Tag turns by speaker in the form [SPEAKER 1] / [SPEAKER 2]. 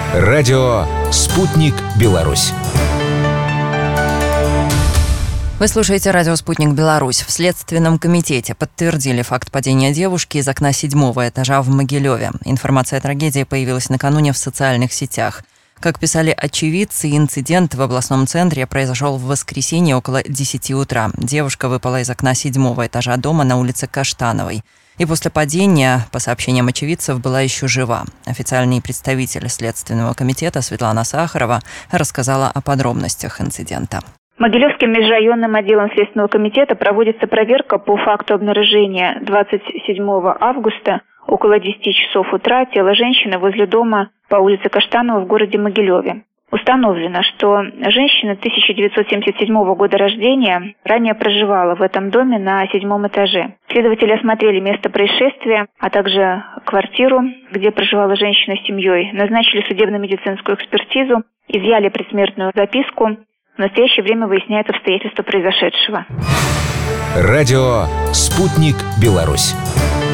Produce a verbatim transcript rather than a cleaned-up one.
[SPEAKER 1] Радио «Спутник Беларусь».
[SPEAKER 2] Вы слушаете радио «Спутник Беларусь». В Следственном комитете подтвердили факт падения девушки из окна седьмого этажа в Могилеве. Информация о трагедии появилась накануне в социальных сетях. Как писали очевидцы, инцидент в областном центре произошел в воскресенье около десяти утра. Девушка выпала из окна седьмого этажа дома на улице Каштановой. И после падения, по сообщениям очевидцев, была еще жива. Официальный представитель Следственного комитета Светлана Сахарова рассказала о подробностях инцидента.
[SPEAKER 3] Могилевским межрайонным отделом Следственного комитета проводится проверка по факту обнаружения двадцать седьмого августа около десяти часов утра тела женщины возле дома по улице Каштанова в городе Могилеве. Установлено, что женщина тысяча девятьсот семьдесят седьмого года рождения ранее проживала в этом доме на седьмом этаже. Следователи осмотрели место происшествия, а также квартиру, где проживала женщина с семьей, назначили судебно-медицинскую экспертизу, изъяли предсмертную записку. В настоящее время выясняются обстоятельства произошедшего.
[SPEAKER 1] Радио «Спутник Беларусь».